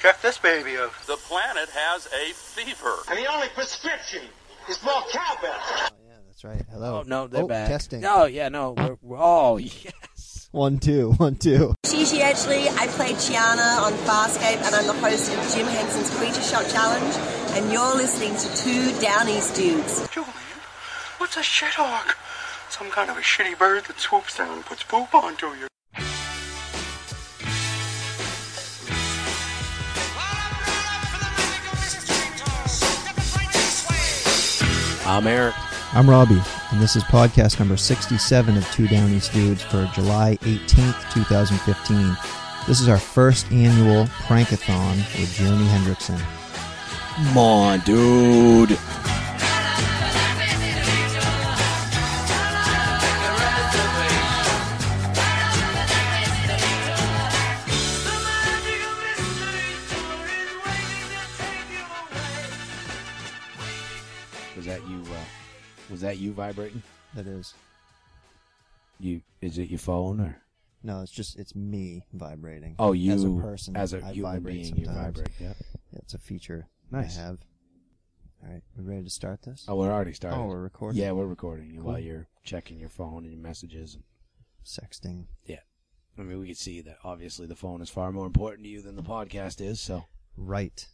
Check this baby out. The planet has a fever. And the only prescription is more cowbell. Oh, yeah, that's right. Hello. Oh, no, they're back. Testing. Oh, yeah, no. Oh, yes. 1, 2, 1, 2. Gigi Edgley, I play Chiana on Farscape, and I'm the host of Jim Henson's Creature Shot Challenge, and you're listening to Two Downies Dudes. Julian, what's a shithawk? Some kind of a shitty bird that swoops down and puts poop onto you. I'm Eric. I'm Robbie, and this is podcast number 67 of Two Downies Dudes for July 18th, 2015. This is our first annual prankathon with Jeremy Hendrickson. Come on, dude. Was that you vibrating? That is. Is it your phone or? No, it's me vibrating. Oh, you as a person, as a I human vibrate being, sometimes. you vibrate. Yeah, it's a feature nice. I have. All right, we ready to start this? Oh, we're already started. Oh, we're recording. Yeah, we're recording Cool. while you're checking your phone and your messages and sexting. Yeah, I mean, we can see that obviously the phone is far more important to you than the podcast is. So right.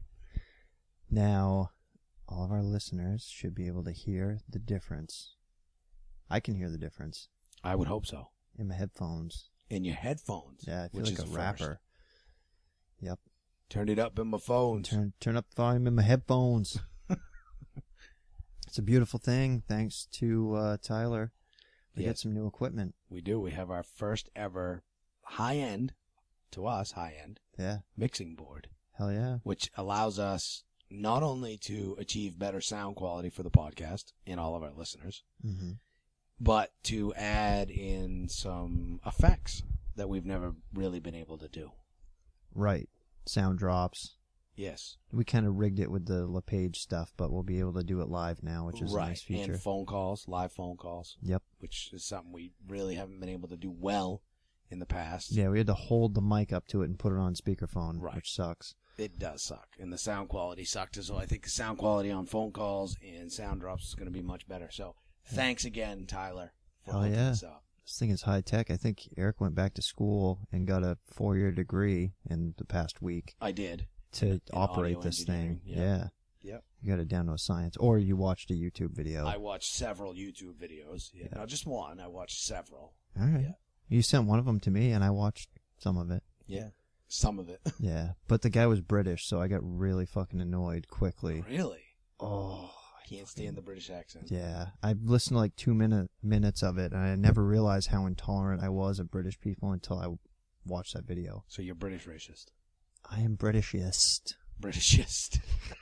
Now, all of our listeners should be able to hear the difference. I can hear the difference. I would hope so. In my headphones. In your headphones? Yeah, I feel which like is a rapper. Yep. Turned it up in my phones. Turn up the volume in my headphones. It's a beautiful thing. Thanks to Tyler. We get some new equipment. We do. We have our first ever high-end, to us, high-end, mixing board. Hell yeah. Which allows us not only to achieve better sound quality for the podcast and all of our listeners, but to add in some effects that we've never really been able to do. Right. Sound drops. Yes. We kind of rigged it with the LePage stuff, but we'll be able to do it live now, which is a nice feature. And phone calls, live phone calls. Yep. Which is something we really haven't been able to do well in the past. Yeah, we had to hold the mic up to it and put it on speakerphone, which sucks. It does suck, and the sound quality sucked as well. I think the sound quality on phone calls and sound drops is going to be much better. So, thanks again, Tyler, for hooking us up. This thing is high tech. I think Eric went back to school and got a 4-year degree in the past week. I did. To operate this thing. Yeah. Yep. You got it down to a science. Or you watched a YouTube video. I watched several YouTube videos. Yeah. Not just one. I watched several. All right. Yeah. You sent one of them to me, and I watched some of it. Yeah. Some of it. Yeah. But the guy was British, so I got really fucking annoyed quickly. Really? Oh. I can't stand the British accent. Yeah. I listened to like 2 minutes of it, and I never realized how intolerant I was of British people until I watched that video. So you're British racist? I am Britishist. Britishist.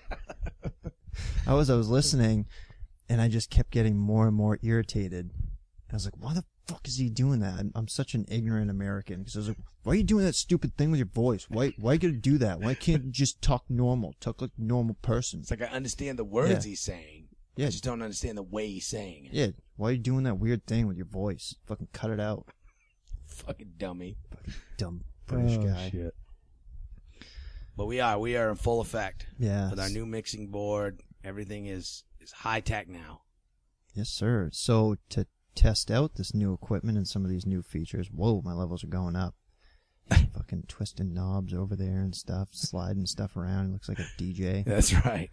I was listening, and I just kept getting more and more irritated. I was like, why the fuck is he doing that? I'm such an ignorant American. Because I was like, why are you doing that stupid thing with your voice? Why you gotta do that? Why can't you just talk normal? Talk like a normal person. It's like I understand the words he's saying. Yeah. I just don't understand the way he's saying it. Yeah. Why are you doing that weird thing with your voice? Fucking cut it out. Fucking dummy. Fucking dumb British guy. Shit. But we are in full effect. Yeah. With our new mixing board, everything is high tech now. Yes, sir. So to test out this new equipment and some of these new features, whoa, my levels are going up. Fucking twisting knobs over there and stuff, sliding stuff around. It looks like a DJ. That's right.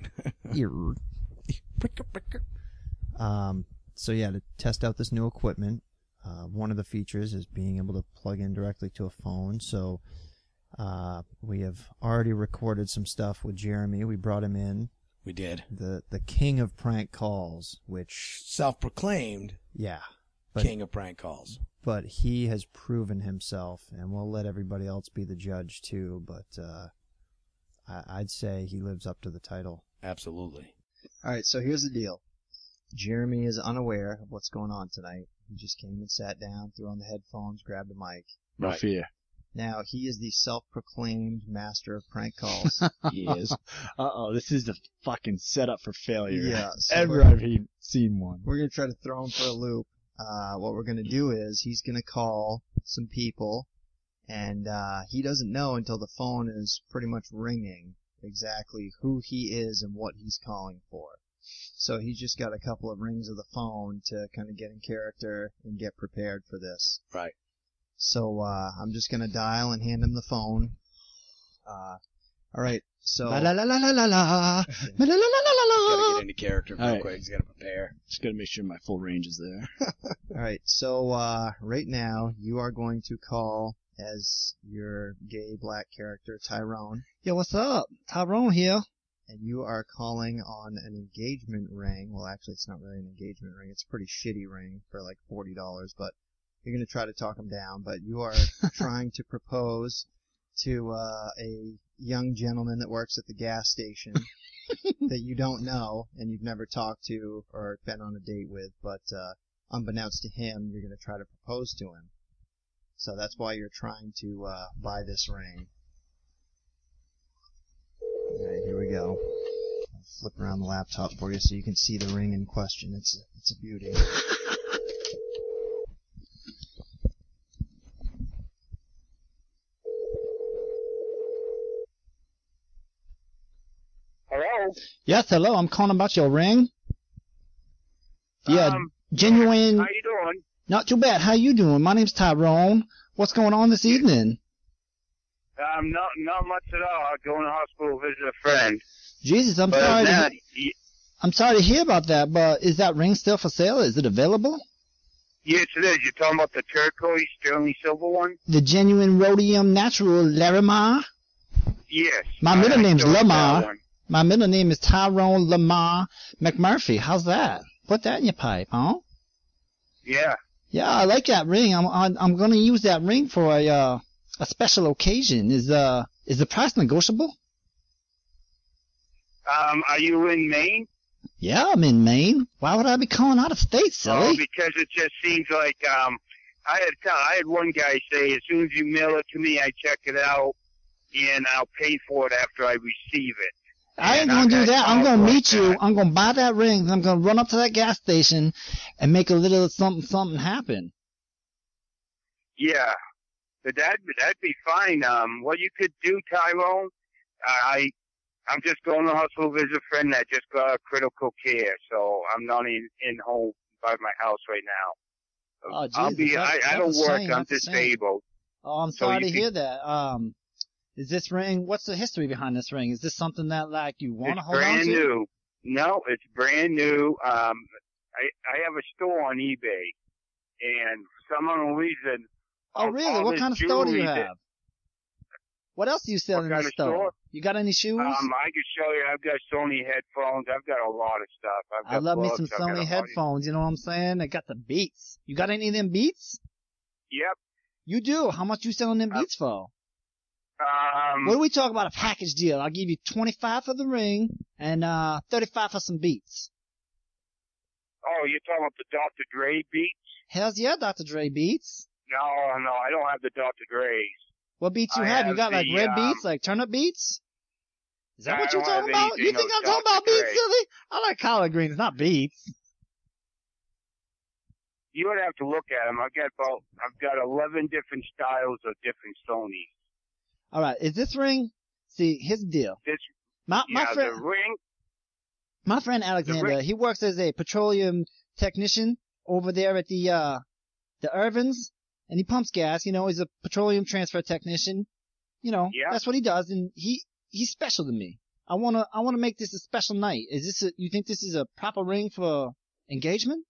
So yeah, to test out this new equipment, one of the features is being able to plug in directly to a phone. So we have already recorded some stuff with Jeremy. We brought him in. We did. The king of prank calls, which self-proclaimed. Yeah. King of prank calls. But he has proven himself, and we'll let everybody else be the judge too, but I'd say he lives up to the title. Absolutely. All right, so here's the deal. Jeremy is unaware of what's going on tonight. He just came and sat down, threw on the headphones, grabbed a mic. No fear. Now, he is the self-proclaimed master of prank calls. He is. Uh-oh, this is the fucking setup for failure. Yeah. So Ever I've seen one. We're going to try to throw him for a loop. What we're going to do is he's going to call some people, And he doesn't know until the phone is pretty much ringing exactly who he is and what he's calling for. So he's just got a couple of rings of the phone to kind of get in character and get prepared for this. Right. So I'm just going to dial and hand him the phone. All right. So La la la la la la la. La la la la la Gotta la. get into character real Alright. quick. He's gotta prepare. Just gotta make sure my full range is there. all right. So right now you are going to call as your gay black character Tyrone, Yo, what's up? Tyrone here. and you are calling on an engagement ring. Well, actually, it's not really an engagement ring. It's a pretty shitty ring for like $40, but you're going to try to talk him down. But you are trying to propose to a young gentleman that works at the gas station that you don't know and you've never talked to or been on a date with, but unbeknownst to him, you're going to try to propose to him. So that's why you're trying to buy this ring. Alright, here we go. I'll flip around the laptop for you so you can see the ring in question. It's a beauty. Hello? Yes, hello. I'm calling about your ring. Yeah, genuine. How you doing? Not too bad. How you doing? My name's Tyrone. What's going on this evening? Not much at all. Going to the hospital to visit a friend. Jesus, I'm But sorry. that, I'm sorry to hear about that. But is that ring still for sale? Is it available? yes, it is. You're talking about the turquoise sterling silver one? The genuine rhodium natural Larimar. Yes. My middle I name's still have Lamar. that one. My middle name is Tyrone Lamar McMurphy. How's that? Put that in your pipe, huh? Yeah. Yeah, I like that ring. I'm gonna use that ring for a special occasion. Is the price negotiable? Are you in Maine? Yeah, I'm in Maine. Why would I be calling out of state, Oh, silly? because it just seems like I had one guy say, as soon as you mail it to me, I check it out and I'll pay for it after I receive it. I ain't And gonna do got that. I'm calls gonna like meet you. that. I'm gonna buy that ring. And I'm gonna run up to that gas station and make a little something happen. Yeah, but that'd be fine. What you could do, Tyrone, I'm just going to the hospital to visit a friend that just got critical care, so I'm not in home by my house right now. Oh, I'll Jesus, be. that's I don't a work. shame, I'm that's a shame. disabled. Oh, I'm So sorry you to hear that. Is this ring? What's the history behind this ring? Is this something that like you want to It's hold on brand to? new. No, it's brand new. I have a store on eBay, and for some unknown reason. Oh, really? all What this kind of store do you jewelry that- have? What else do you sell What in kind the of store? store? You got any shoes? I can show you. I've got Sony headphones. I've got a lot of stuff. I've got I love me books, some I've got Sony a lot of- headphones. You know what I'm saying? They got the Beats. You got any of them Beats? Yep. You do. How much you selling them Beats for? What do we talk about? A package deal? I'll give you 25 for the ring and 35 for some Beats. Oh, you're talking about the Dr. Dre beats? Hell's yeah, Dr. Dre Beats. No, I don't have the Dr. Dre's. What beats you I have? You have got like the, red beats, like turnip beats? Is that I what you're don't have talking about? You anything think of I'm talking about Dr. beats, Dre. silly? I like collard greens, not beats. You would have to look at them. I've got 11 different styles of different Sonys. All right, is this ring? See, here's the deal. My friend, the ring. my friend Alexander, he works as a petroleum technician over there at the Irvins, and he pumps gas. You know, he's a petroleum transfer technician. You know, Yeah. that's what he does, and he's special to me. I wanna make this a special night. You think this is a proper ring for engagement?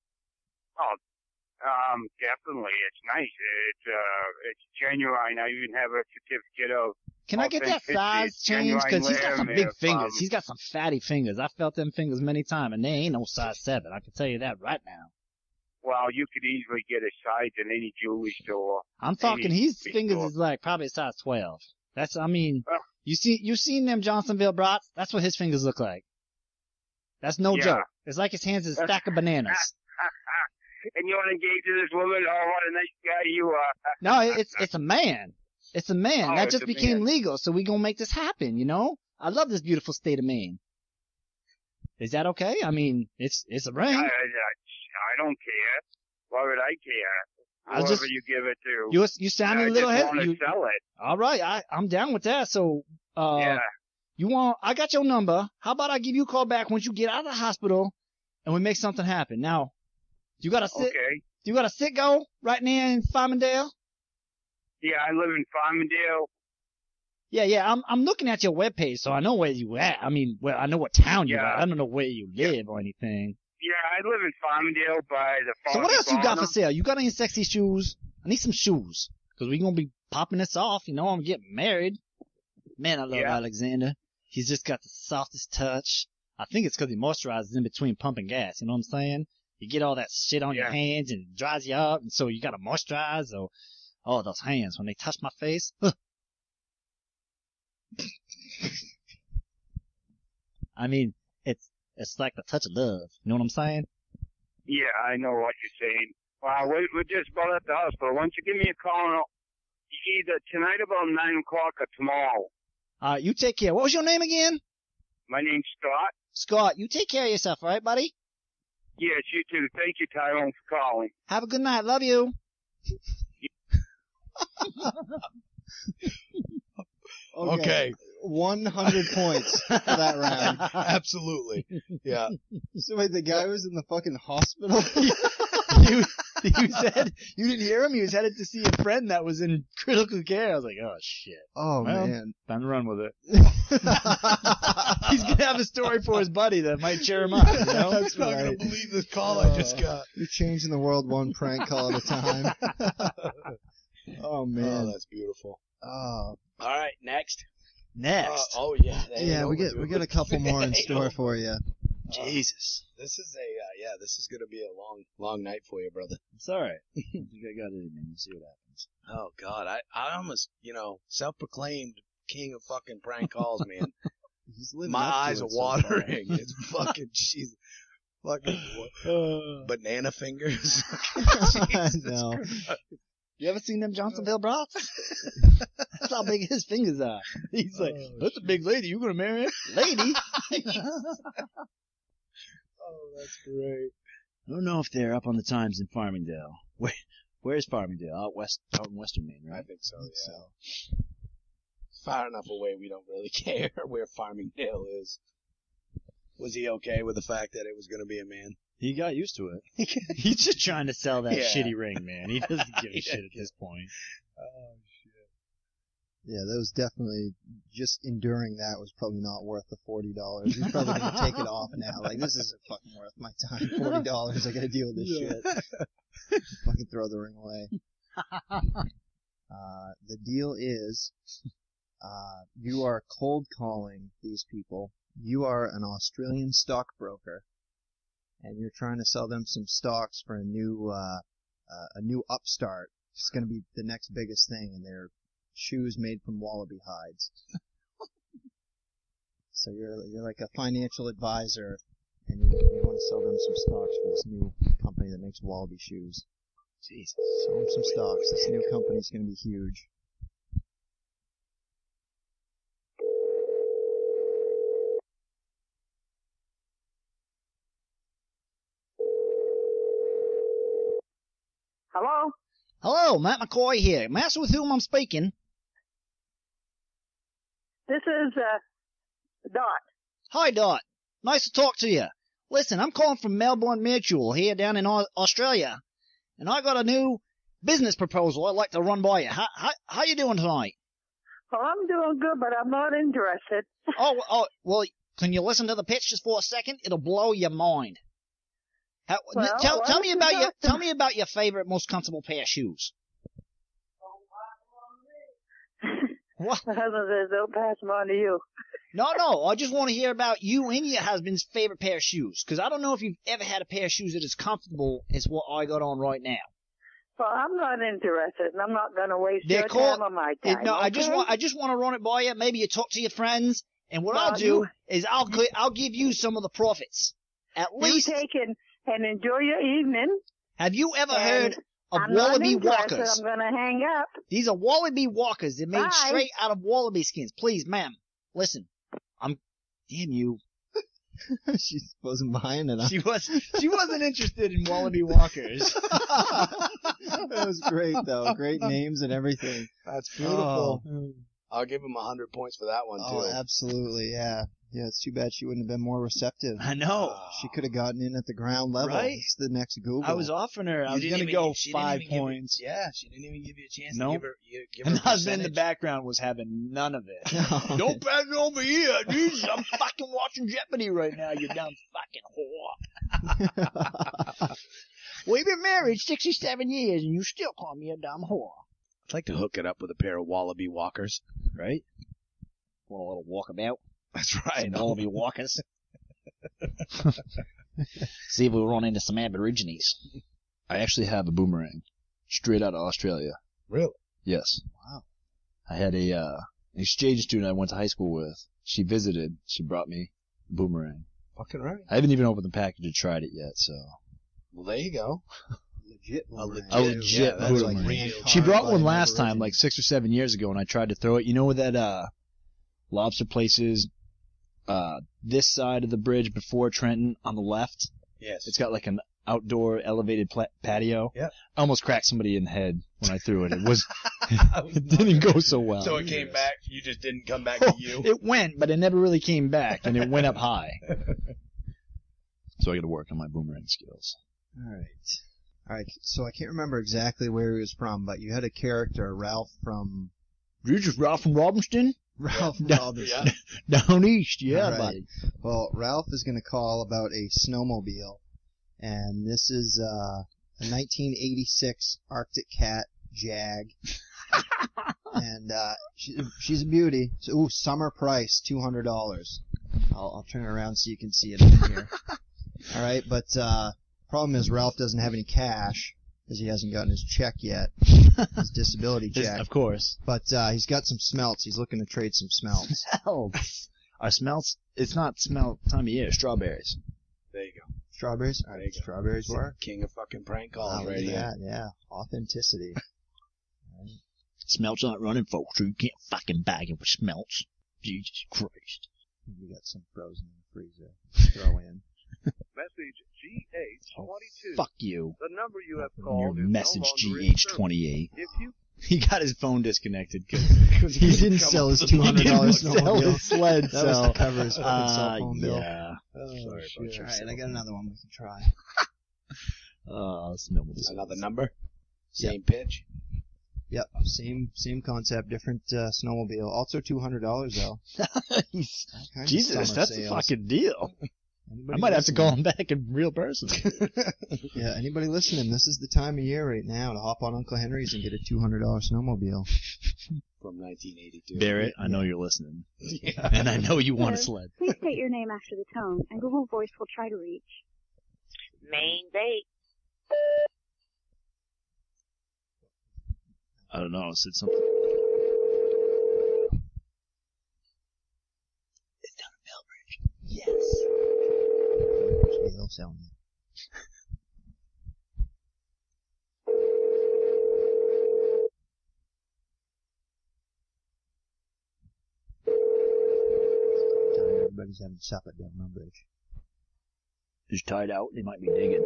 Definitely. It's nice. It's genuine. I even have a certificate of. Can I get that authenticity. size It's changed? Because he's got some genuine big if, fingers. He's got some fatty fingers. I felt them fingers many times, and they ain't no size 7. I can tell you that right now. Well, you could easily get a size in any jewelry store. I'm talking, Any his big fingers store. is like probably a size 12. That's, I mean, Well- you seen them Johnsonville brats? That's what his fingers look like. That's no Yeah. joke. It's like his hands is a stack of bananas. And you want to engage with this woman? Oh, what a nice guy you are. No, it's a man. It's a man. Oh, that it's just a became man. legal, so we gonna make this happen, you know? I love this beautiful state of Maine. Is that okay? I mean, it's a ring. I don't care. Why would I care? whoever you give it to. You sounded I a little just want hesitant. to sell it. All right, I'm down with that. So, Yeah. I got your number. How about I give you a call back once you get out of the hospital and we make something happen? Now, you got a Citgo right now in Farmingdale? Yeah, I live in Farmingdale. Yeah, I'm looking at your webpage, so I know where you at. I mean, well, I know what town you Yeah. at. I don't know where you live or anything. Yeah, I live in Farmingdale by the So what else you got for Farm. sale? You got any sexy shoes? I need some shoes. Cause we gonna be popping this off. You know, I'm getting married. Man, I love Yeah. Alexander. He's just got the softest touch. I think it's cause he moisturizes in between pumping gas. You know what I'm saying? You get all that shit on your Yeah. hands and it dries you up. And so you gotta moisturize. So, oh, those hands, when they touch my face. I mean, it's like the touch of love. You know what I'm saying? Yeah, I know what you're saying. Well, we're just about at the hospital. Why don't you give me a call either tonight about 9 o'clock or tomorrow? You take care. What was your name again? My name's Scott. Scott, you take care of yourself, all right, buddy? Yes, you too. Thank you, Tyrone, for calling. Have a good night. Love you. Okay. 100 points for that round. Absolutely. Yeah. So wait, the guy was in the fucking hospital? You said you didn't hear him. He was headed to see a friend that was in critical care. I was like, oh shit. Oh, Well, man. Time to run with it. He's gonna have a story for his buddy that might cheer him up. You know? That's I'm not right. going to believe this call I just got. You're changing the world one prank call at a time. Oh, man. Oh, that's beautiful. Oh. All right, next. Next. Oh, yeah. There you Yeah, go. we We're got a couple more in There you store go. for you. Jesus. This is this is going to be a long night for you, brother. It's all right. I think I got it in me. We'll see what happens. Oh, God. I almost, self-proclaimed king of fucking prank calls, man. He's living My up to eyes it are so far. watering. It's fucking, jeez. Fucking banana fingers. No. You ever seen them Johnsonville brats? That's how big his fingers are. He's like, that's a big lady. You gonna marry her? Lady? Oh, that's great. I don't know if they're up on the times in Farmingdale. Where's Farmingdale? Out in Western Maine, right? I think so, yeah. Far enough away we don't really care where Farmingdale is. Was he okay with the fact that it was going to be a man? He got used to it. He's just trying to sell that Yeah. shitty ring, man. He doesn't give a shit at this point. Oh, shit. Yeah, that was definitely, just enduring that was probably not worth the $40. He's probably going to take it off now. Like, this isn't fucking worth my time. $40, I got to deal with this shit. Fucking throw the ring away. The deal is, you are cold calling these people. You are an Australian stockbroker, and you're trying to sell them some stocks for a new upstart. It's going to be the next biggest thing, and they're shoes made from wallaby hides. So you're like a financial advisor, and you want to sell them some stocks for this new company that makes wallaby shoes. Jesus, sell them some stocks. This new company's going to be huge. Hello? Hello, Matt McCoy here. Master with whom I'm speaking. This is, Dot. Hi, Dot. Nice to talk to you. Listen, I'm calling from Melbourne Mutual here down in Australia, and I got a new business proposal I'd like to run by you. How you doing tonight? Well, I'm doing good, but I'm not interested. Oh, well, can you listen to the pitch just for a second? It'll blow your mind. Well, Tell me about your favorite, most comfortable pair of shoes. What? My husband says don't pass them on to you. No, I just want to hear about you and your husband's favorite pair of shoes, because I don't know if you've ever had a pair of shoes that is comfortable as what I got on right now. Well, I'm not interested, and I'm not going to waste They're your called- time or my time. No, okay? I just want to run it by you. Maybe you talk to your friends, and what Well, I'll do is I'll give you some of the profits. At least. You take and enjoy your evening. Have you ever And heard of I'm not wallaby interested. walkers? I'm going to hang up. These are wallaby walkers. They're made Bye. straight out of wallaby skins. Please, ma'am, listen. Damn you. She wasn't buying it. Huh? She wasn't interested in wallaby walkers. That was great, though. Great names and everything. That's beautiful. Oh. I'll give him 100 points for that one, too. Oh, absolutely, yeah. Yeah, it's too bad she wouldn't have been more receptive. I know. She could have gotten in at the ground level. Right? It's the next Google. I was offering her. I was going to go 5 points. She didn't even give you a chance No. to give her And the a husband in the percentage. background was having none of it. No. Don't pass it over here. Jesus, I'm fucking watching Jeopardy right now, you dumb fucking whore. We've been married 67 years, and you still call me a dumb whore. I'd like to hook it up with a pair of wallaby walkers. Right? Want a little walkabout? That's right. Some wallaby walkers. See if we run into some aborigines. I actually have a boomerang. Straight out of Australia. Really? Yes. Wow. I had an exchange student I went to high school with. She visited. She brought me a boomerang. Fucking right. I haven't even opened the package or tried it yet, so. Well, there you go. Legit. A A legit that's like boomerang. real. She brought one by last time, Aborigines. like 6 or 7 years ago, and I tried to throw it. You know where that lobster place is? This side of the bridge before Trenton on the left. Yes. It's got like an outdoor elevated patio. Yeah. I almost cracked somebody in the head when I threw it. It didn't go so well. So it came back. You just didn't come back to you. It went, but it never really came back, and it went up high. So I got to work on my boomerang skills. All right. So I can't remember exactly where he was from, but you had a character, Ralph from You just Ralph from Robinson? Ralph Yeah. Robinson. Down east, yeah, All right. buddy. Well, Ralph is going to call about a snowmobile, and this is a 1986 Arctic Cat Jag, and she's a beauty. So, summer price $200. I'll turn it around so you can see it in here. All right, but problem is Ralph doesn't have any cash because he hasn't gotten his check yet, his disability check. Of course. But he's got some smelts. He's looking to trade some smelts. Hell, our smells, it's not smell time of year, strawberries. There you go. Strawberries? All right, strawberries work. King of fucking prank calls Look right at here. that, yeah. Authenticity. Smelts aren't running, folks, so you can't fucking bag it with smelts. Jesus Christ. We got some frozen in the freezer. Throw in. Message GH22. Fuck you. The number you have Your called is message no longer in service. GH28. If you He got his phone disconnected because He didn't sell his $200 sell snowmobile. his sled. That was to cover his fucking cell phone bill. Yeah. Oh, Sorry about shit. your All right, cell I got phone. another one we can try. Another number? Same pitch? Yep, same concept, different snowmobile. Also $200 though. Kind of Jesus, summer that's sales. a fucking deal. Anybody I might have to listening? call him back in real person. Yeah, anybody listening? This is the time of year right now to hop on Uncle Henry's and get a $200 snowmobile. From 1982. Barrett, I know you're listening. Yeah. And I know you want a Hello. sled. Please state your name after the tone, and Google Voice will try to reach. Main bait. I don't know, I said something. It's down in Millbridge. Yes. They'll sell me. Everybody's having supper down my bridge. Just tied out, they might be digging.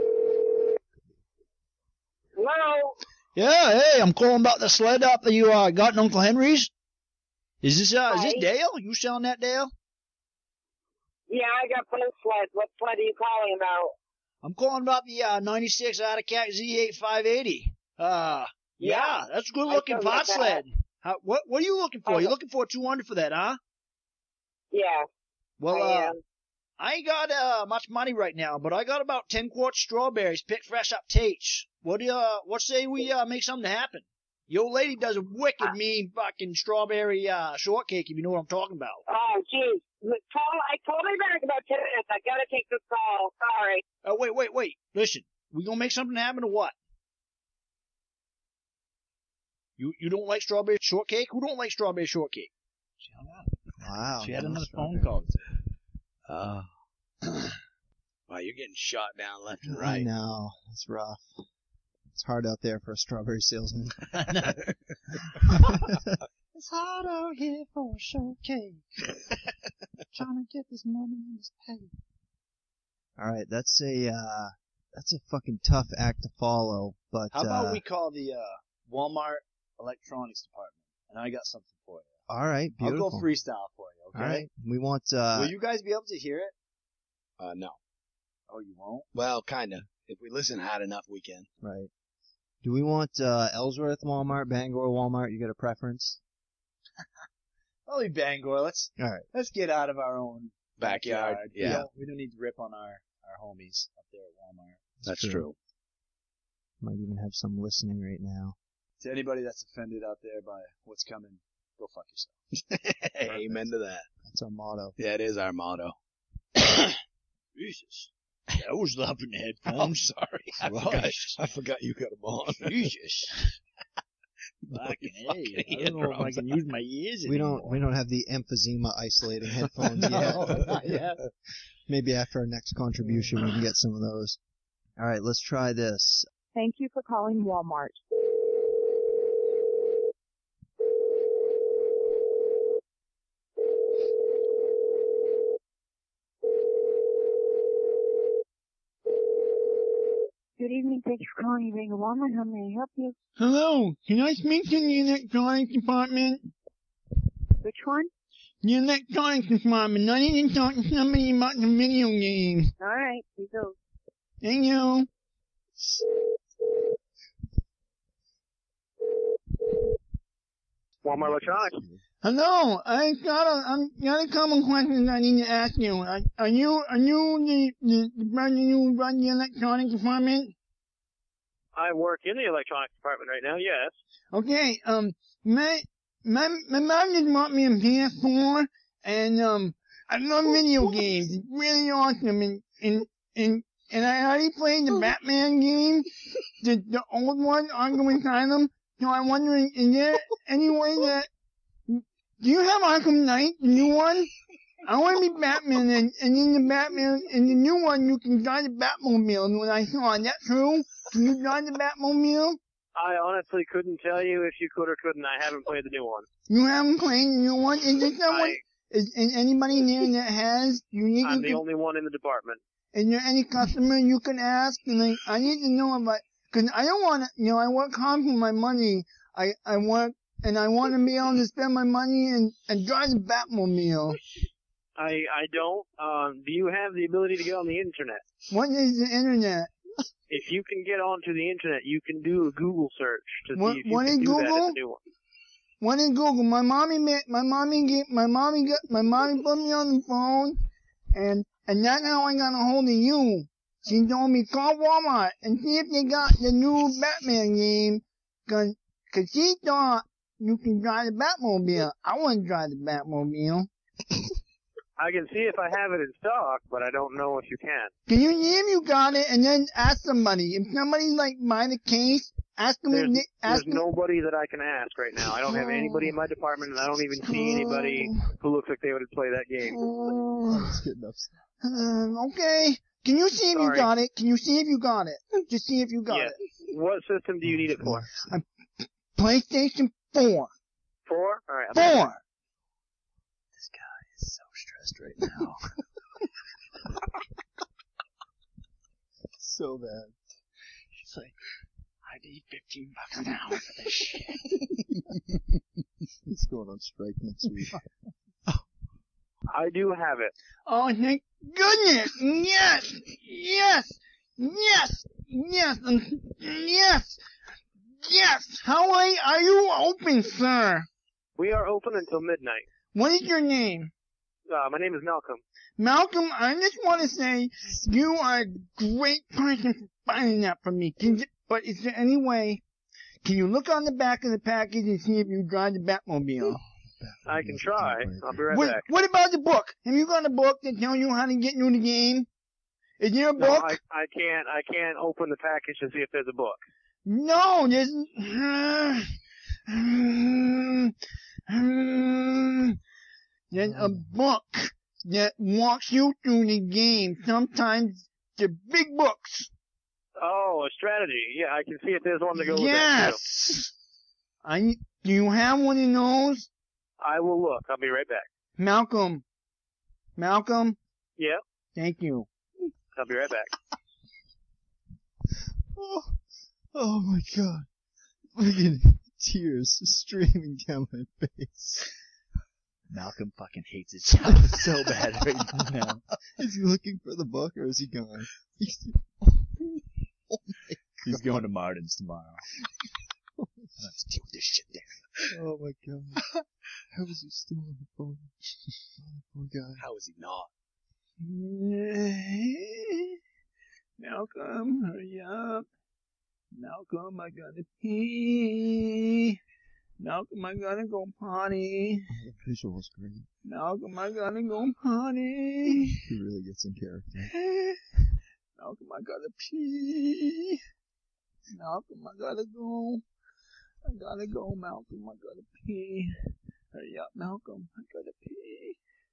Hello? Yeah, hey, I'm calling about the sled up that you got in Uncle Henry's. Is this Dale? You selling that, Dale? Yeah, I got both sleds. What sled are you calling about? I'm calling about the 96 Arctic Z8 580. Yeah, that's a good looking I pot saw that. sled. What are you looking for? You looking for 200 for that, huh? Yeah. Well, I am. I ain't got much money right now, but I got about 10 quarts strawberries picked fresh up Tate's. What say we make something happen? The old lady does a wicked mean fucking strawberry shortcake, if you know what I'm talking about. Oh, jeez. Call me back about 10 minutes. I gotta take this call. Sorry. Wait. Listen, we gonna make something happen or what? You don't like strawberry shortcake? Who don't like strawberry shortcake? She hung up. Wow. She had no another strawberry. phone call. Wow, you're getting shot down left and I right. know. It's rough. It's hard out there for a strawberry salesman. It's hard out here for a shortcake. Trying to get this money in this pay. All right, that's That's a fucking tough act to follow, but... How about we call the Walmart electronics department, and I got something for you. All right, beautiful. I'll go freestyle for you, okay? All right, we want... Will you guys be able to hear it? No. Oh, you won't? Well, kinda. If we listen hard enough, we can. Right. Do we want Ellsworth Walmart, Bangor Walmart? You got a preference? Probably Bangor. Let's get out of our own backyard. Yeah. We don't need to rip on our homies up there at Walmart. That's true. Might even have some listening right now. To anybody that's offended out there by what's coming, go fuck yourself. Amen to that. That's our motto. Yeah, it is our motto. Jesus. That was up in the headphones. I'm sorry. I forgot you got them on. Jesus. Fucking hey, I don't know if I can use my ears anymore. We don't have the emphysema isolating headphones yet. Maybe after our next contribution we can get some of those. All right, let's try this. Thank you for calling Walmart. Good evening. Thank you for calling Bangor Walmart. How may I help you? Hello. Can I speak to the electronics department? Which one? The electronics department. I need to talk to somebody about the video game. All right. Please go. Thank you. Walmart Electronics. Hello. I got a couple questions I need to ask you. Are you the person who runs the electronics department? I work in the electronics department right now, yes. Okay, my mom just bought me a PS4, and, I love video games. It's really awesome, and I already played the Batman game, the old one, Arkham Asylum, so I'm wondering, is there any way that, do you have Arkham Knight, the new one? I want to be Batman, and in the Batman, in the new one, you can drive the Batmobile, and when I saw it, is that true? Can you drive the Batmobile? I honestly couldn't tell you if you could or couldn't. I haven't played the new one. You haven't played the new one? Is there someone, is anybody there that has? I'm the only one in the department. Is there any customer you can ask? And I need to know about, cause I don't want to, I work hard for my money. I work, and I want to be able to spend my money and drive the Batmobile. I don't. Do you have the ability to get on the internet? What is the internet? If you can get onto the internet, you can do a Google search to see if you what can is do that Google? in the new one. What is Google? My mommy put me on the phone, and that's how I got a hold of you. She told me call Walmart and see if they got the new Batman game, cause she thought you can drive the Batmobile. I want to drive the Batmobile. I can see if I have it in stock, but I don't know if you can. Can you see if you got it and then ask somebody? If somebody buy the case, ask them. There's nobody that I can ask right now. I don't have anybody in my department, and I don't even see anybody who looks like they would play that game. Okay. Can you see if you got it? Can you see if you got it? Just see if you got it. What system do you need it for? PlayStation 4. 4? All right. 4. This guy is so stressed right now. So bad. He's like, I need $15 an hour for this shit. He's going on strike next week. I do have it. Oh, thank goodness! Yes! Yes! Yes! Yes! Yes! Yes! How late are you open, sir? We are open until midnight. What is your name? My name is Malcolm. Malcolm, I just want to say you are a great person for finding that for me. But is there any way, can you look on the back of the package and see if you drive the Batmobile? I can try. I'll be right back. What about the book? Have you got a book that tells you how to get into the game? Is there a book? No, I can't open the package to see if there's a book. No, there's a book that walks you through the game. Sometimes they're big books. Oh, a strategy. Yeah, I can see if there's one to go with that. Yes. Do you have one of those? I will look. I'll be right back. Malcolm. Yeah? Thank you. I'll be right back. Oh my god. Fucking tears streaming down my face. Malcolm fucking hates his job so bad right now. Is he looking for the book or is he gone? He's going to Martin's tomorrow. Let's deal with this shit there. Oh my god. How is he still on the phone? Oh, poor guy. How is he not? Malcolm, hurry up. Malcolm, I gotta pee. Malcolm, I gotta go potty. The visual was great. Malcolm, I gotta go potty. He really gets in character. Malcolm, I gotta pee. Malcolm, I gotta go. I gotta go, Malcolm, I gotta pee. Hurry up, Malcolm, I gotta pee.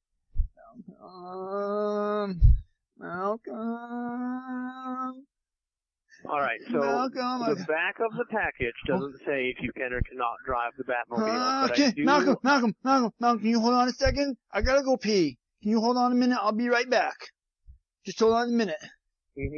Malcolm. Alright, so Malcolm, the back of the package doesn't say if you can or cannot drive the Batmobile. But Okay, I do... Malcolm, can you hold on a second? I gotta go pee. Can you hold on a minute? I'll be right back. Just hold on a minute. Mm-hmm.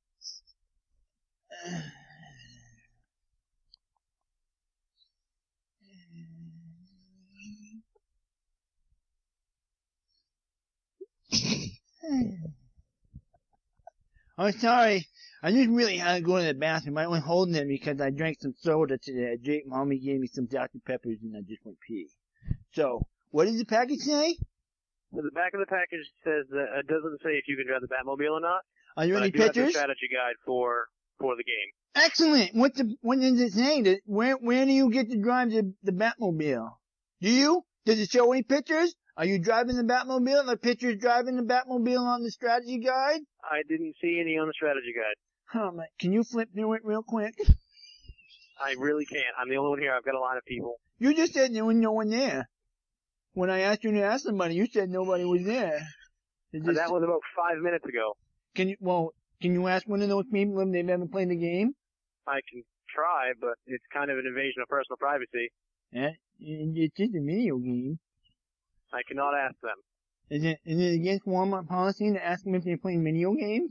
I'm sorry. I just really had to go to the bathroom. I went holding it because I drank some soda today. Mommy gave me some Dr. Peppers and I just went pee. So, what does the package say? So the back of the package says that it doesn't say if you can drive the Batmobile or not. Are there but any I do have the pictures? strategy guide for the game. Excellent. What does it say? Where do you get to drive the Batmobile? Do you? Does it show any pictures? Are you driving the Batmobile? Are there pictures driving the Batmobile on the strategy guide? I didn't see any on the strategy guide. Oh, man. Can you flip through it real quick? I really can't. I'm the only one here. I've got a line of people. You just said there was no one there. When I asked you to ask somebody, you said nobody was there. That was about 5 minutes ago. Can you ask one of those people if they've ever played the game? I can try, but it's kind of an invasion of personal privacy. Yeah, it's just a video game. I cannot ask them. Is it against Walmart policy to ask them if they're playing video games?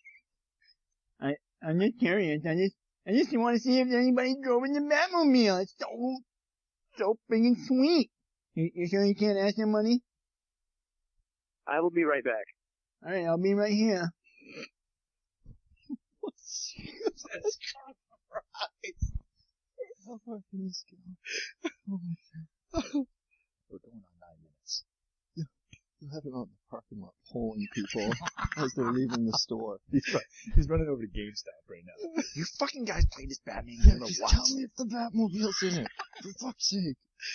I'm just curious. I just want to see if anybody drove in the Batmobile. It's so friggin' sweet. You sure you can't ask them, money? I will be right back. Alright, I'll be right here. Jesus Christ. How far can this go? Oh my god. We're going on 9 minutes. You have him out in the parking lot pulling people as they're leaving the store. He's running over to GameStop right now. You fucking guys play this Batman Yeah, game or just what? tell me if the Batmobile's in it. For fuck's sake.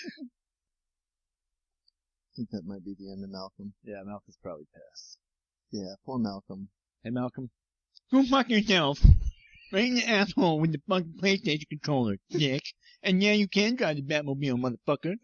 I think that might be the end of Malcolm. Yeah, Malcolm's probably pissed. Yeah, poor Malcolm. Hey, Malcolm. Go fuck yourself. Right in the asshole with the fucking PlayStation controller, dick. And yeah, you can drive the Batmobile, motherfucker.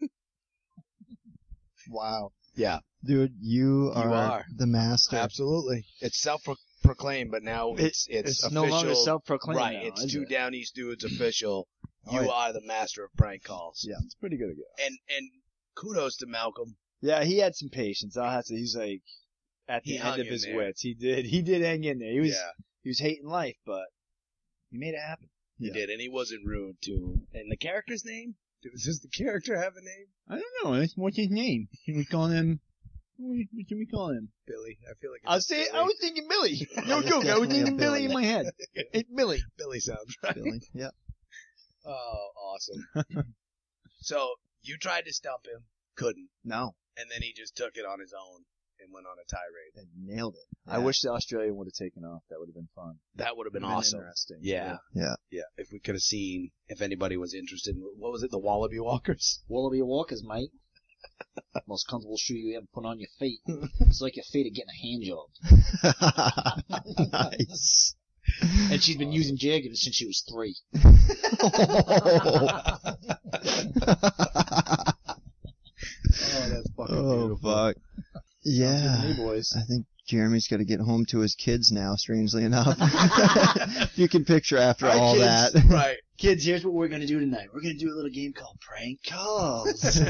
Wow. Yeah. Dude, you are the master. Absolutely. It's self-proclaimed, but now it's official. No longer self-proclaimed. Right. Now, It's is two it? Down East dudes official. Oh, You yeah. are the master of prank calls. Yeah, it's pretty good ago. And kudos to Malcolm. Yeah, he had some patience. I'll have to. He's like at the He end hung of in his there. wits. He did hang in there. He was Yeah. hating life, but he made it happen. He did, and he wasn't rude to. And the character's name? Does the character have a name? I don't know. What's his name? Should we call him? What should we call him? Billy. I feel like I Billy. was thinking Billy. No It's joke. I was definitely thinking a Billy Billy. in my head. It's Billy. Billy sounds right. Billy. Yep. Oh, awesome. So you tried to stump him, couldn't, No, and then he just took it on his own and went on a tirade. And nailed it. I wish the Australian would have taken off. That would have been fun. That would have been Been awesome. interesting. Yeah. Yeah. Yeah. If we could have seen, if anybody was interested in, what was it, the Wallaby Walkers? Wallaby Walkers, mate. Most comfortable shoe you ever put on your feet. It's like your feet are getting a hand job. Nice. And she's been using Jagged since she was 3. Oh, that's fucking Oh, beautiful. fuck. Yeah. Hey, boys. I think Jeremy's got to get home to his kids now, strangely enough. You can picture after All right, all kids. that. Right. Kids, here's what we're going to do tonight. We're going to do a little game called Prank Calls.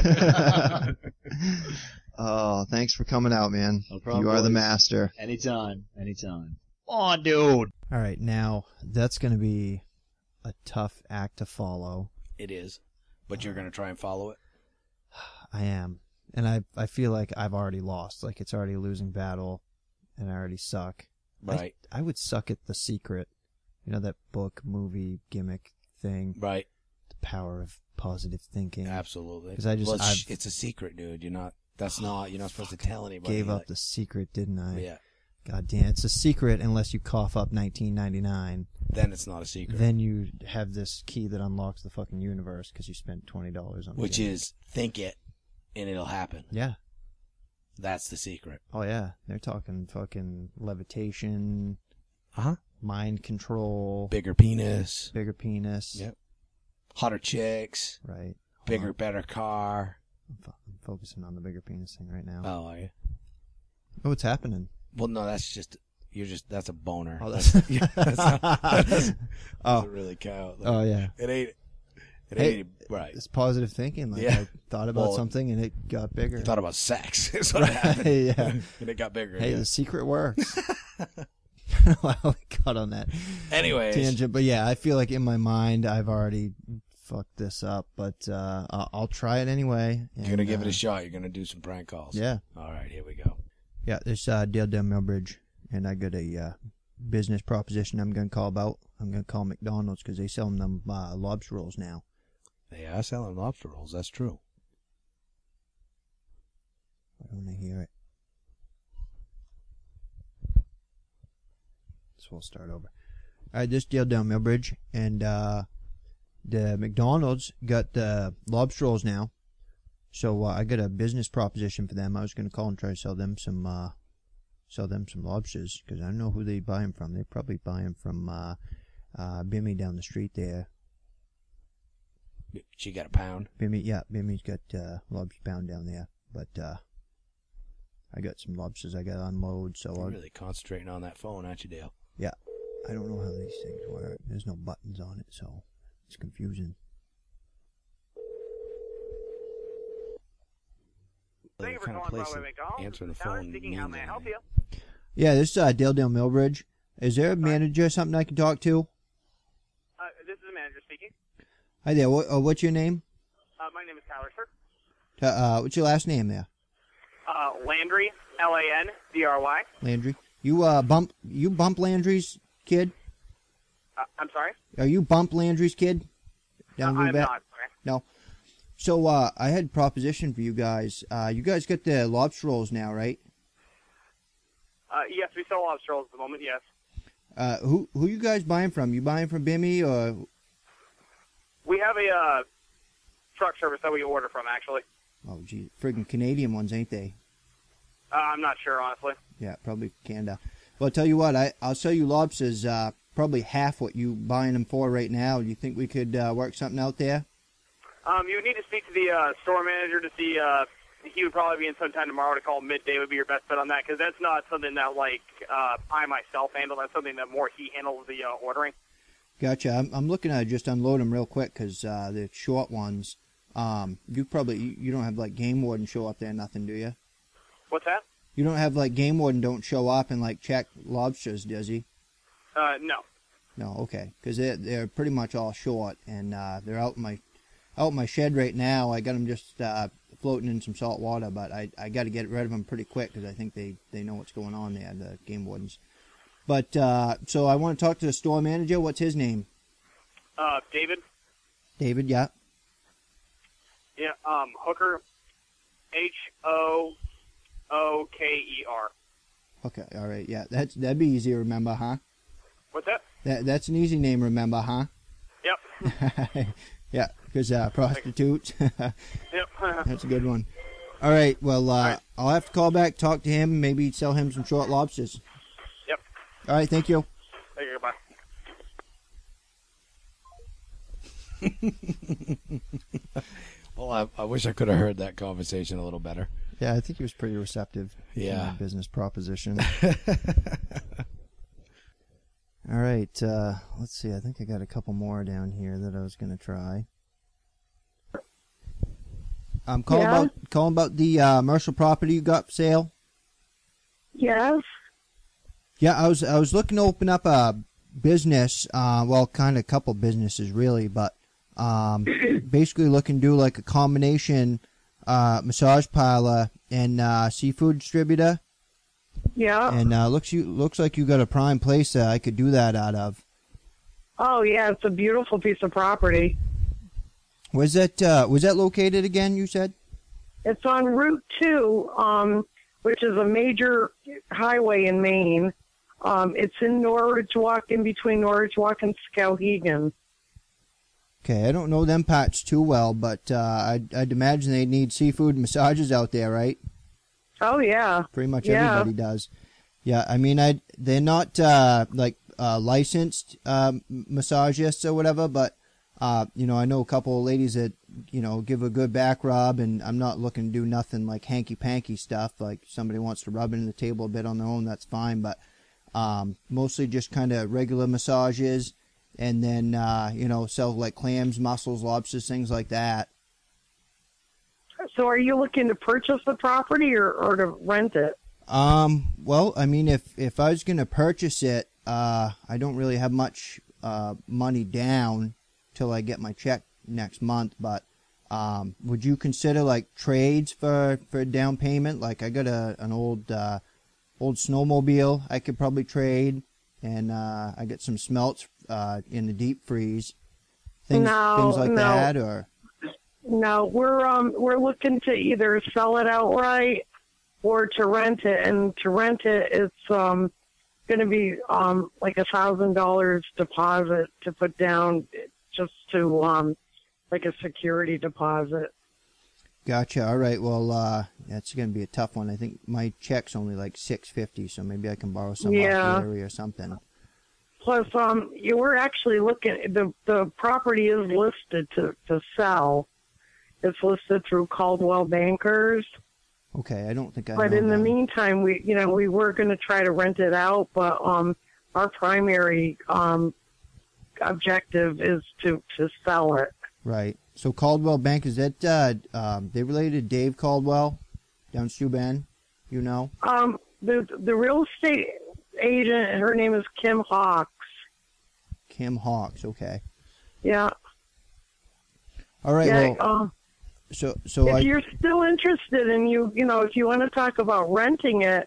Oh, thanks for coming out, man. No problem, You are the boys. master. Anytime. on, dude. All right, now that's going to be a tough act to follow. It is. But you're going to try and follow it? I am. And I feel like I've already lost. Like it's already a losing battle, and I already suck. Right. I would suck at The Secret. You know, that book, movie, gimmick thing. Right. The power of positive thinking. Absolutely. Because it's a secret, dude. You're not supposed to tell anybody. Gave up The Secret, didn't I? Yeah. God damn, it's a secret unless you cough up 1999. Then it's not a secret. Then you have this key that unlocks the fucking universe because you spent $20 on Which is, think it, and it'll happen. Yeah. That's the secret. Oh, yeah. They're talking fucking levitation. Uh-huh. Mind control. Bigger penis. Yep. Hotter chicks. Right. Bigger, better car. I'm focusing on the bigger penis thing right now. Oh, are you? Oh, what's happening? Well, no, that's a boner. Oh, that's doesn't really count. Like, oh, yeah. It ain't, right. It's positive thinking. Like, I thought about something and it got bigger. I thought about sex. Is what happened. Yeah. And it got bigger. Hey, yeah. The secret works. I don't know how we got on that tangent, but yeah, I feel like in my mind I've already fucked this up, but I'll try it anyway. You're going to give it a shot. You're going to do some prank calls. Yeah. All right, here we go. Yeah, this Dale Millbridge, and I got a business proposition I'm going to call about. I'm going to call McDonald's because they sell them lobster rolls now. They are selling lobster rolls. That's true. Why don't I hear it? So we'll start over. All right, this Dale Millbridge, and the McDonald's got the lobster rolls now. So I got a business proposition for them. I was going to call and try to sell them some lobsters because I don't know who they buy them from. They probably buy them from Bimmy down the street there. She got a pound. Bimmy's got lobster pound down there. But I got some lobsters I got to unload. So You're really concentrating on that phone, aren't you, Dale? Yeah, I don't know how these things work. There's no buttons on it, so it's confusing. Thank you for calling Broadway McDonald's. Answering the Tyler phone. speaking. How may I help you? Yeah, this is Dale Millbridge. Is there a manager or something I can talk to? This is the manager speaking. Hi there. What's your name? My name is Tyler, sir. What's your last name there? Landry, Landry. Landry. You Bump Landry's kid? I'm sorry? Are you Bump Landry's kid? I'm not, sorry. No. So, I had a proposition for you guys. You guys got the lobster rolls now, right? Yes, we sell lobster rolls at the moment, yes. Who you guys buying from? You buying from Bimmy or? We have a truck service that we order from, actually. Oh, geez. Friggin' Canadian ones, ain't they? I'm not sure, honestly. Yeah, probably Canada. Well, I'll tell you what, I'll sell you lobsters, probably half what you buying them for right now. Do you think we could work something out there? You would need to speak to the store manager to see. He would probably be in sometime tomorrow to call midday would be your best bet on that because that's not something that I myself handle. That's something that more he handles the ordering. Gotcha. I'm looking to just unload them real quick because the short ones. You don't have Game Warden show up there, nothing, do you? What's that? You don't have Game Warden don't show up and check lobsters, does he? No. No, okay, because they're pretty much all short and they're out in my shed right now. I got them just floating in some salt water, but I got to get rid of them pretty quick because I think they know what's going on there, the Game Wardens. But so I want to talk to the store manager. What's his name? David. David, yeah. Yeah, Hooker, Hooker. Okay, all right, yeah, that'd be easy to remember, huh? What's that? That's an easy name to remember, huh? Yep. Yeah, because prostitutes. Yep. That's a good one. All right, well, I'll have to call back, talk to him, maybe sell him some short lobsters. Yep. All right, thank you. Thank you, goodbye. Well, I wish I could have heard that conversation a little better. Yeah, I think he was pretty receptive. Yeah. To my business proposition. All right, let's see. I think I got a couple more down here that I was going to try. I'm calling about the commercial property you got for sale. Yes. Yeah, I was looking to open up a business, well, kind of a couple businesses really, but basically looking to do like a combination massage parlor and seafood distributor. Yeah. And looks like you got a prime place that I could do that out of. Oh yeah, it's a beautiful piece of property. Was that located again, you said? It's on Route 2, which is a major highway in Maine. It's in Norwich Walk, in between Norwich Walk and Skowhegan. Okay, I don't know them parts too well, but I'd imagine they need seafood massages out there, right? Oh yeah. Pretty much everybody does. Yeah, I mean, they're not licensed massagists or whatever, but I know a couple of ladies that give a good back rub, and I'm not looking to do nothing like hanky panky stuff. Like somebody wants to rub into the table a bit on their own, that's fine, but mostly just kind of regular massages, and then sell like clams, mussels, lobsters, things like that. So are you looking to purchase the property or to rent it? Well, I mean, if I was going to purchase it, I don't really have much money down till I get my check next month, but would you consider like trades for down payment? Like I got an old snowmobile I could probably trade, and I get some smelts in the deep freeze. Things like that, or no, we're looking to either sell it outright or to rent it. And to rent it, it's going to be like $1,000 deposit to put down, just to like a security deposit. Gotcha. All right. Well, that's going to be a tough one. I think my check's only like $650, so maybe I can borrow some off Larry or something. Plus, you were actually looking. The property is listed to sell. It's listed through Caldwell Bankers. Okay, I don't think I. But in the meantime, we were going to try to rent it out, but our primary objective is to sell it. Right. So Caldwell Bank, is that they related to Dave Caldwell down Steuben? You know. The real estate agent, her name is Kim Hawks. Kim Hawks. Okay. Yeah. All right. Yeah, well. So if you're still interested and if you want to talk about renting it,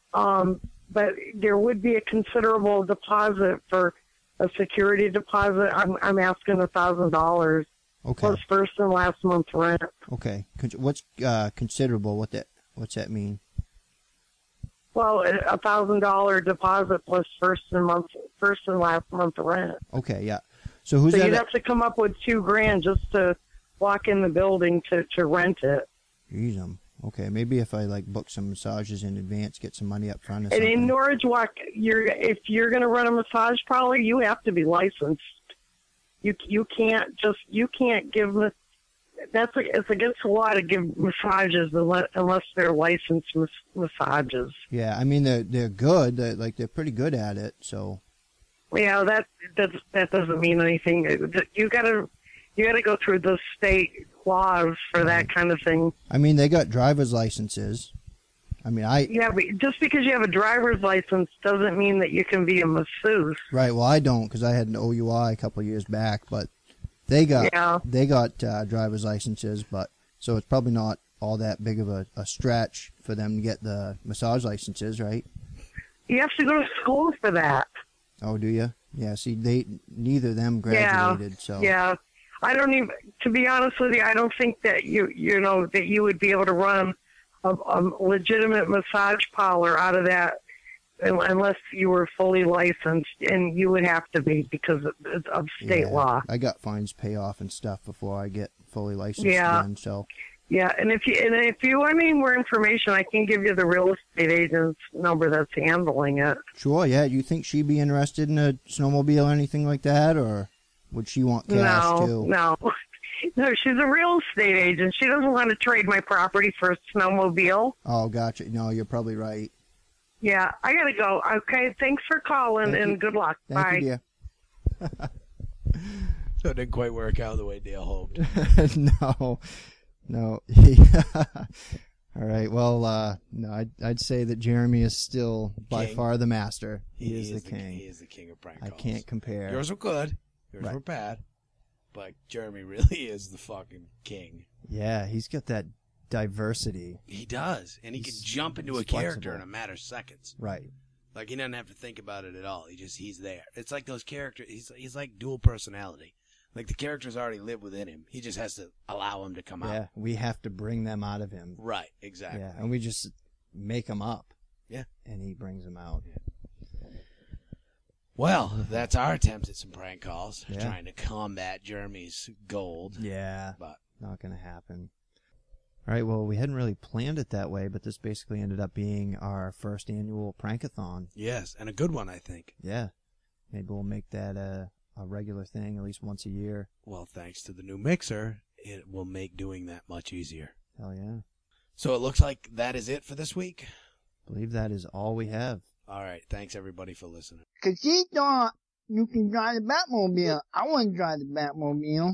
but there would be a considerable deposit for a security deposit. I'm asking $1,000. Okay. Plus first and last month's rent. Okay. What's considerable? What's that mean? Well, $1,000 deposit plus first and last month rent. Okay. Yeah. So who's so that? You'd have to come up with $2,000 just to walk in the building to rent it. Jeez, okay. Maybe if I book some massages in advance, get some money up front. Or and something. in Norwich Walk, if you're going to run a massage parlor, you have to be licensed. You can't give it's against the law to give massages unless they're licensed massages. Yeah, I mean they're good. They're pretty good at it. So. Yeah, that doesn't mean anything. You gotta go through the state laws for that kind of thing. I mean, they got driver's licenses. I mean, Yeah, but just because you have a driver's license doesn't mean that you can be a masseuse. Right. Well, I don't because I had an OUI a couple of years back, but they got driver's licenses. But so it's probably not all that big of a stretch for them to get the massage licenses, right? You have to go to school for that. Oh, do you? Yeah. See, neither of them graduated. Yeah. So. Yeah. I don't even. To be honest with you, I don't think that that you would be able to run a legitimate massage parlor out of that unless you were fully licensed, and you would have to be because of state law. I got fines pay off and stuff before I get fully licensed again. So. Yeah, and if you want any more information, I can give you the real estate agent's number that's handling it. Sure. Yeah. You think she'd be interested in a snowmobile or anything like that, or would she want cash too? No, she's a real estate agent. She doesn't want to trade my property for a snowmobile. Oh, gotcha. No, you're probably right. Yeah, I gotta go. Okay, thanks for calling and good luck. Thank Bye. you, dear. So it didn't quite work out the way Dale hoped. No. All All right. Well, no, I'd say that Jeremy is still by King. far the master. He is the king. king. He is the king of prank I calls. can't compare. Yours were good. Yours Right. were bad. But Jeremy really is the fucking king. Yeah, he's got that diversity. He does. And he can He's- jump into he's a character flexible. in a matter of seconds. Right. Like, he doesn't have to think about it at all. He's there. It's like those characters. He's like dual personality. Like, the characters already live within him. He just has to allow them to come out. Yeah, we have to bring them out of him. Right, exactly. Yeah, and we just make them up. Yeah. And he brings them out. Well, that's our attempt at some prank calls. Yeah. Trying to combat Jeremy's gold. Yeah. But not going to happen. All right, well, we hadn't really planned it that way, but this basically ended up being our first annual prankathon. yes, and a good one, I think. Yeah. Maybe we'll make that a regular thing at least once a year. Well, thanks to the new mixer, it will make doing that much easier. Hell yeah. So it looks like that is it for this week. I believe that is all we have. All right. Thanks, everybody, for listening. Cause he thought you can drive the Batmobile. I want to drive the Batmobile.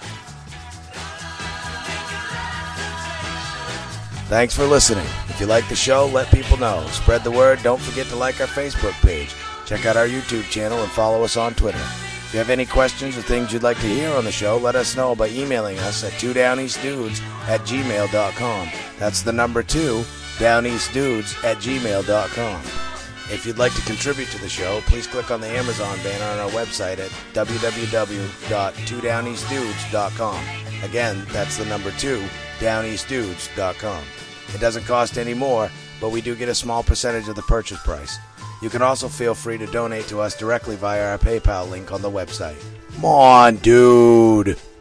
Thanks for listening. If you like the show, let people know. Spread the word. Don't forget to like our Facebook page. Check out our YouTube channel and follow us on Twitter. If you have any questions or things you'd like to hear on the show, let us know by emailing us at 2downeastdudes@gmail.com. That's the number 2, downeastdudes@gmail.com. If you'd like to contribute to the show, please click on the Amazon banner on our website at www.2downeastdudes.com. Again, that's the number 2, downeastdudes.com. It doesn't cost any more, but we do get a small percentage of the purchase price. You can also feel free to donate to us directly via our PayPal link on the website. Come on, dude!